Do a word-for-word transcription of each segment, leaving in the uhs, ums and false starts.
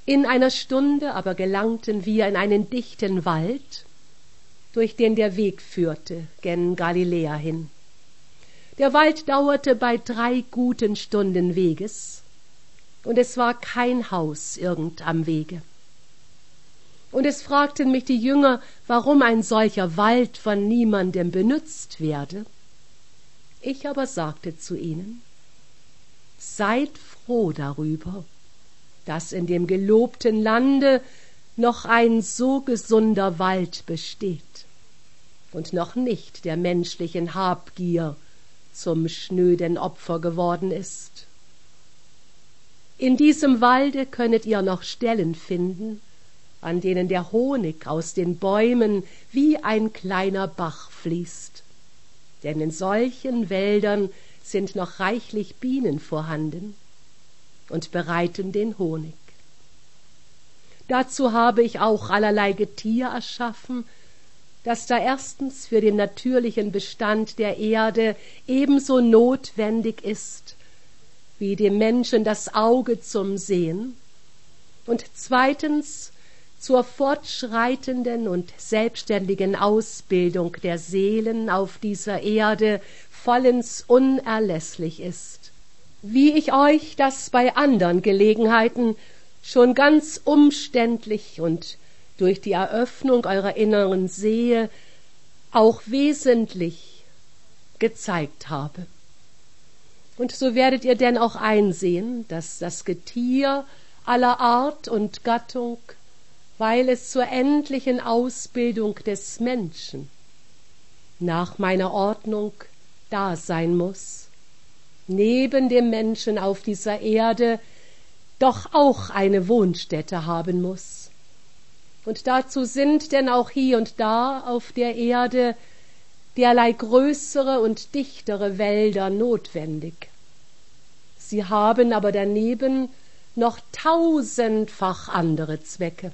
In einer Stunde aber gelangten wir in einen dichten Wald, durch den der Weg führte gen Galiläa hin. Der Wald dauerte bei drei guten Stunden Weges, und es war kein Haus irgend am Wege. Und es fragten mich die Jünger, warum ein solcher Wald von niemandem benützt werde. Ich aber sagte zu ihnen: Seid froh darüber, dass in dem gelobten Lande noch ein so gesunder Wald besteht und noch nicht der menschlichen Habgier zum schnöden Opfer geworden ist. In diesem Walde könnet ihr noch Stellen finden, an denen der Honig aus den Bäumen wie ein kleiner Bach fließt. Denn in solchen Wäldern sind noch reichlich Bienen vorhanden und bereiten den Honig. Dazu habe ich auch allerlei Getier erschaffen, das da erstens für den natürlichen Bestand der Erde ebenso notwendig ist, wie dem Menschen das Auge zum Sehen, und zweitens zur fortschreitenden und selbstständigen Ausbildung der Seelen auf dieser Erde vollends unerlässlich ist. Wie ich euch das bei andern Gelegenheiten schon ganz umständlich und durch die Eröffnung eurer inneren Sehe auch wesentlich gezeigt habe. Und so werdet ihr denn auch einsehen, dass das Getier aller Art und Gattung, weil es zur endlichen Ausbildung des Menschen nach meiner Ordnung da sein muss, neben dem Menschen auf dieser Erde doch auch eine Wohnstätte haben muss. Und dazu sind denn auch hier und da auf der Erde derlei größere und dichtere Wälder notwendig. Sie haben aber daneben noch tausendfach andere Zwecke.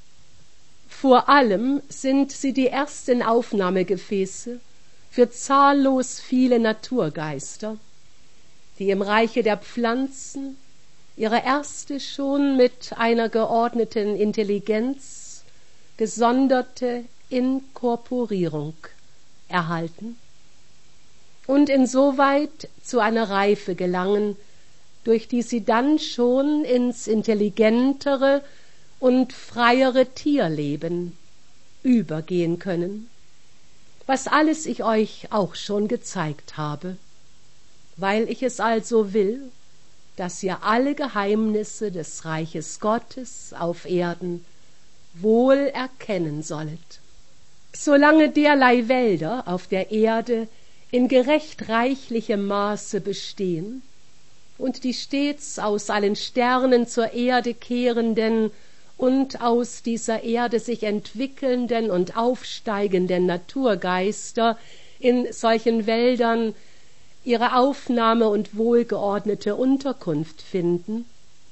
Vor allem sind sie die ersten Aufnahmegefäße für zahllos viele Naturgeister, die im Reiche der Pflanzen ihre erste schon mit einer geordneten Intelligenz gesonderte Inkorporierung erhalten und insoweit zu einer Reife gelangen, durch die sie dann schon ins intelligentere und freiere Tierleben übergehen können, was alles ich euch auch schon gezeigt habe, weil ich es also will, dass ihr alle Geheimnisse des Reiches Gottes auf Erden wohl erkennen sollet. Solange derlei Wälder auf der Erde in gerecht reichlichem Maße bestehen und die stets aus allen Sternen zur Erde kehrenden und aus dieser Erde sich entwickelnden und aufsteigenden Naturgeister in solchen Wäldern ihre Aufnahme und wohlgeordnete Unterkunft finden,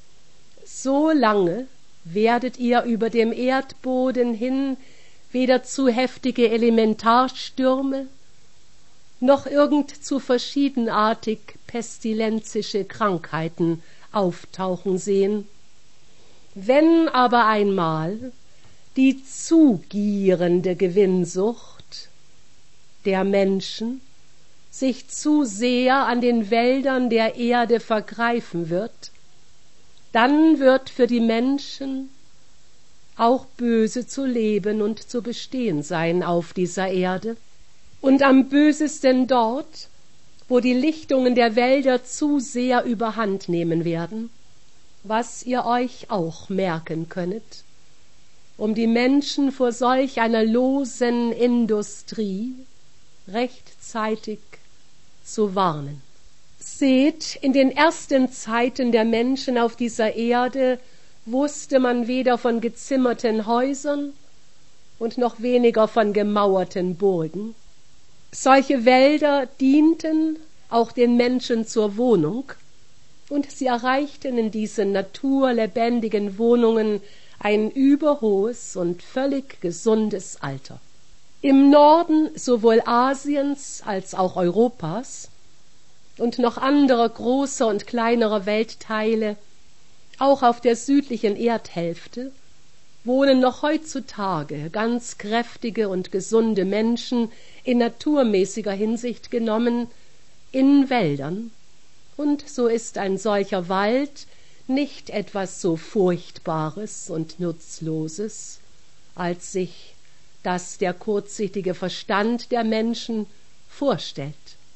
so lange werdet ihr über dem Erdboden hin weder zu heftige Elementarstürme noch irgend zu verschiedenartig pestilenzische Krankheiten auftauchen sehen. Wenn aber einmal die zugierende Gewinnsucht der Menschen sich zu sehr an den Wäldern der Erde vergreifen wird, dann wird für die Menschen auch böse zu leben und zu bestehen sein auf dieser Erde. Und am bösesten dort, wo die Lichtungen der Wälder zu sehr überhand nehmen werden, was ihr euch auch merken könnet, um die Menschen vor solch einer losen Industrie rechtzeitig zu warnen. Seht, in den ersten Zeiten der Menschen auf dieser Erde wusste man weder von gezimmerten Häusern und noch weniger von gemauerten Burgen. Solche Wälder dienten auch den Menschen zur Wohnung, und sie erreichten in diesen naturlebendigen Wohnungen ein überhohes und völlig gesundes Alter. Im Norden sowohl Asiens als auch Europas und noch anderer großer und kleinerer Weltteile, Auch auf der südlichen Erdhälfte wohnen noch heutzutage ganz kräftige und gesunde Menschen in naturmäßiger Hinsicht genommen in Wäldern, und so ist ein solcher Wald nicht etwas so Furchtbares und Nutzloses, als sich das der kurzsichtige Verstand der Menschen vorstellt.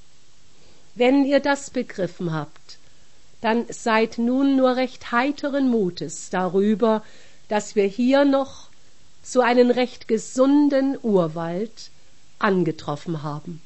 Wenn ihr das begriffen habt, dann seid nun nur recht heiteren Mutes darüber, dass wir hier noch so einen recht gesunden Urwald angetroffen haben.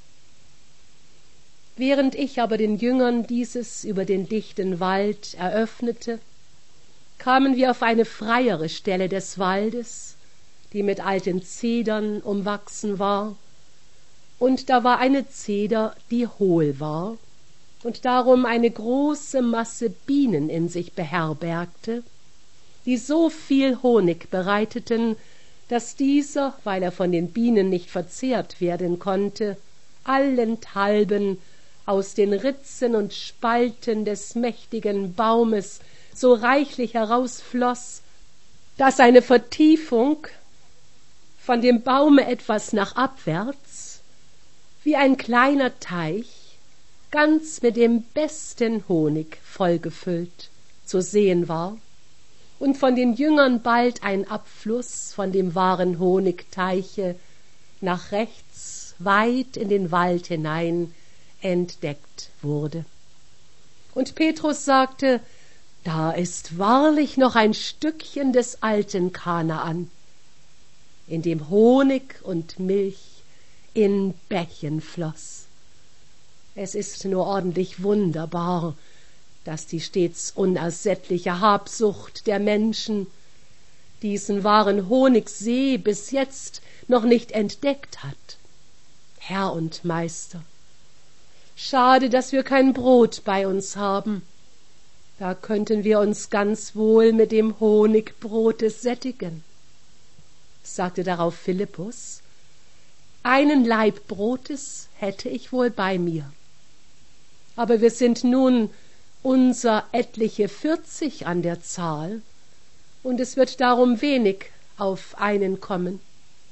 Während ich aber den Jüngern dieses über den dichten Wald eröffnete, kamen wir auf eine freiere Stelle des Waldes, die mit alten Zedern umwachsen war, und da war eine Zeder, die hohl war und darum eine große Masse Bienen in sich beherbergte, die so viel Honig bereiteten, dass dieser, weil er von den Bienen nicht verzehrt werden konnte, allenthalben aus den Ritzen und Spalten des mächtigen Baumes so reichlich herausfloß, dass eine Vertiefung von dem Baume etwas nach abwärts, wie ein kleiner Teich, ganz mit dem besten Honig vollgefüllt, zu sehen war, und von den Jüngern bald ein Abfluss von dem wahren Honigteiche nach rechts weit in den Wald hinein entdeckt wurde. Und Petrus sagte, da ist wahrlich noch ein Stückchen des alten Kanaan, in dem Honig und Milch in Bächen floss. Es ist nur ordentlich wunderbar, dass die stets unersättliche Habsucht der Menschen diesen wahren Honigsee bis jetzt noch nicht entdeckt hat. Herr und Meister, schade, dass wir kein Brot bei uns haben. Da könnten wir uns ganz wohl mit dem Honigbrote sättigen, sagte darauf Philippus. Einen Laib Brotes hätte ich wohl bei mir. Aber wir sind nun unser etliche vierzig an der Zahl, und es wird darum wenig auf einen kommen,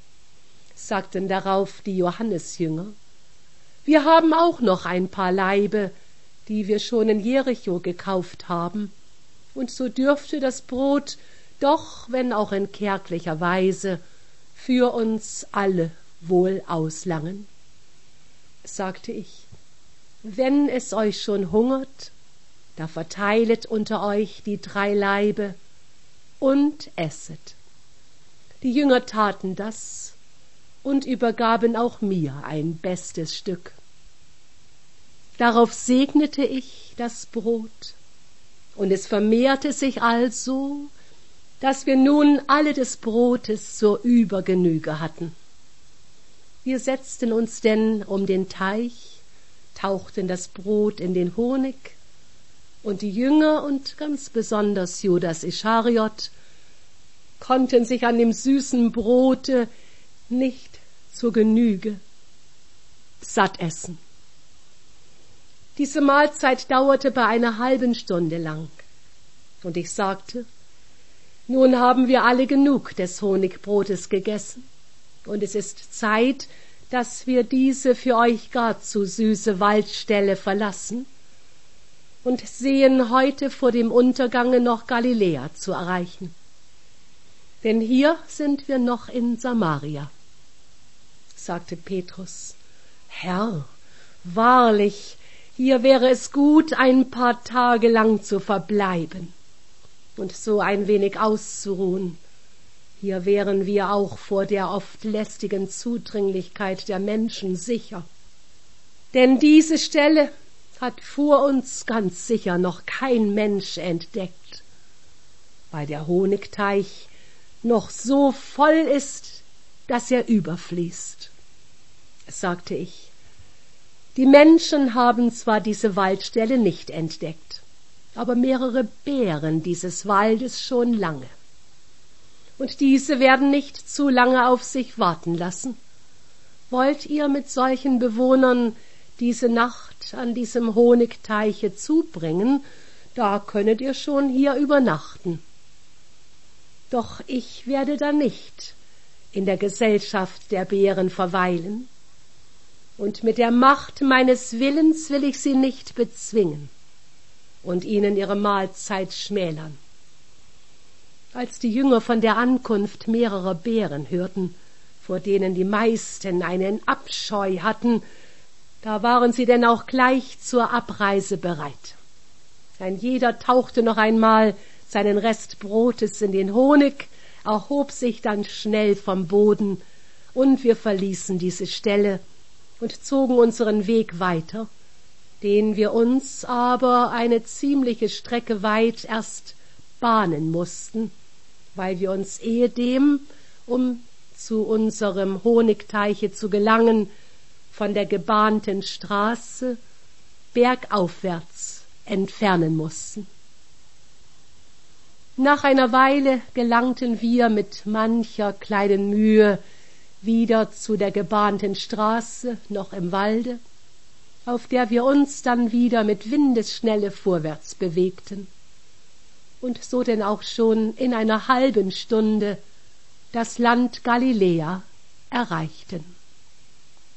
sagten darauf die Johannesjünger. Wir haben auch noch ein paar Laibe, die wir schon in Jericho gekauft haben, und so dürfte das Brot doch, wenn auch in kärglicher Weise, für uns alle wohl auslangen. Sagte ich, wenn es euch schon hungert, da verteilet unter euch die drei Laibe und esset. Die Jünger taten das und übergaben auch mir ein bestes Stück. Darauf segnete ich das Brot, und es vermehrte sich also, dass wir nun alle des Brotes zur Übergenüge hatten. Wir setzten uns denn um den Teich, tauchten das Brot in den Honig, und die Jünger und ganz besonders Judas Ischariot konnten sich an dem süßen Brote nicht zur Genüge satt essen. Diese Mahlzeit dauerte bei einer halben Stunde lang, und ich sagte, nun haben wir alle genug des Honigbrotes gegessen, und es ist Zeit, dass wir diese für euch gar zu süße Waldstelle verlassen und sehen heute vor dem Untergange noch Galiläa zu erreichen. Denn hier sind wir noch in Samaria, sagte Petrus. Herr, wahrlich, hier wäre es gut, ein paar Tage lang zu verbleiben und so ein wenig auszuruhen. Hier wären wir auch vor der oft lästigen Zudringlichkeit der Menschen sicher. Denn diese Stelle hat vor uns ganz sicher noch kein Mensch entdeckt, weil der Honigteich noch so voll ist, dass er überfließt, sagte ich. Die Menschen haben zwar diese Waldstelle nicht entdeckt, aber mehrere Bären dieses Waldes schon lange. Und diese werden nicht zu lange auf sich warten lassen. Wollt ihr mit solchen Bewohnern diese Nacht an diesem Honigteiche zubringen, da könnet ihr schon hier übernachten. Doch ich werde da nicht in der Gesellschaft der Bären verweilen, und mit der Macht meines Willens will ich sie nicht bezwingen und ihnen ihre Mahlzeit schmälern. Als die Jünger von der Ankunft mehrerer Bären hörten, vor denen die meisten einen Abscheu hatten, da waren sie denn auch gleich zur Abreise bereit. Ein jeder tauchte noch einmal seinen Rest Brotes in den Honig, erhob sich dann schnell vom Boden, und wir verließen diese Stelle und zogen unseren Weg weiter, den wir uns aber eine ziemliche Strecke weit erst bahnen mussten, weil wir uns ehedem, um zu unserem Honigteiche zu gelangen, von der gebahnten Straße bergaufwärts entfernen mussten. Nach einer Weile gelangten wir mit mancher kleinen Mühe wieder zu der gebahnten Straße, noch im Walde, auf der wir uns dann wieder mit Windesschnelle vorwärts bewegten und so denn auch schon in einer halben Stunde das Land Galiläa erreichten.